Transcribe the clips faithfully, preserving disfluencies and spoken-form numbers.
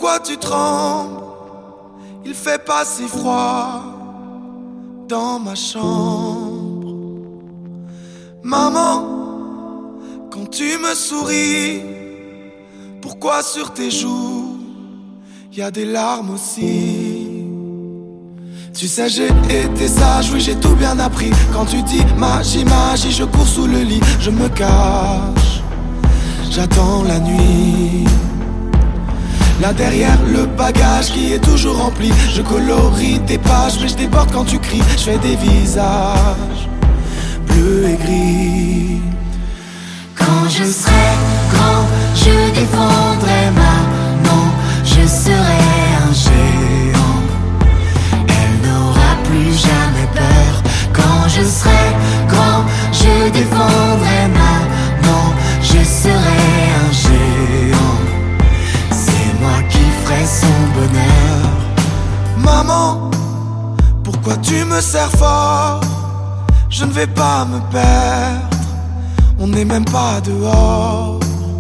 pourquoi tu trembles? Il fait pas si froid dans ma chambre. Maman, quand tu me souris, pourquoi sur tes joues y a des larmes aussi? Tu sais, j'ai été sage, oui, j'ai tout bien appris. Quand tu dis magie, magie, je cours sous le lit, je me cache, j'attends la nuit. Là derrière le bagage qui est toujours rempli, je colorie tes pages, mais je déborde quand tu cries. Je fais des visages bleus et gris. Quand je serai grand, je défendrai maman, je serai un géant. Elle n'aura plus jamais peur. Quand je serai grand, je défendrai maman, je serai un géant. C'est moi qui ferai son bonheur. Maman, pourquoi tu me serres fort? Je ne vais pas me perdre, on n'est même pas dehors.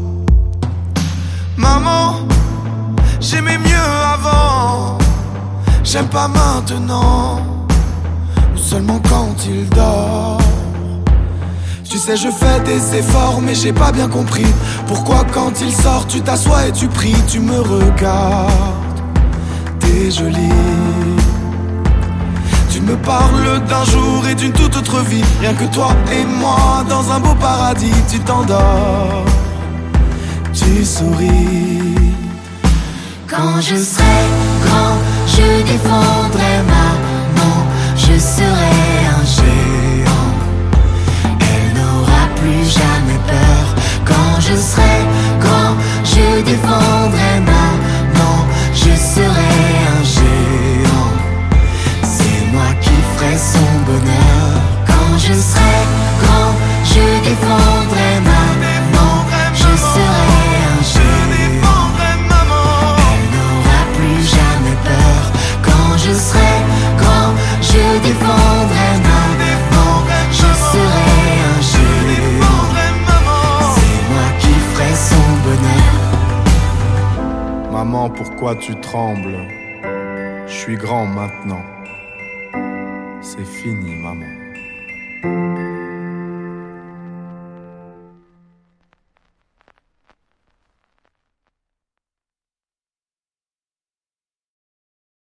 Maman, j'aimais mieux avant, j'aime pas maintenant, ou seulement quand il dort. Tu sais, je fais des efforts, mais j'ai pas bien compris pourquoi quand il sort, tu t'assois et tu pries. Tu me regardes, t'es jolie. Tu me parles d'un jour et d'une toute autre vie, rien que toi et moi dans un beau paradis. Tu t'endors, tu souris. Quand je serai grand, je défendrai maman, je serai un géant. Elle n'aura plus jamais peur. Quand je serai grand, je défendrai maman, je serai un géant. C'est moi qui ferai son bonheur. Quand je serai grand, je défendrai maman, je serai un géant. Elle n'aura plus jamais peur. Quand je serai grand, je défendrai maman, je serai un géant. C'est moi qui ferai son bonheur. Maman, pourquoi tu trembles? Je suis grand maintenant. C'est fini, maman.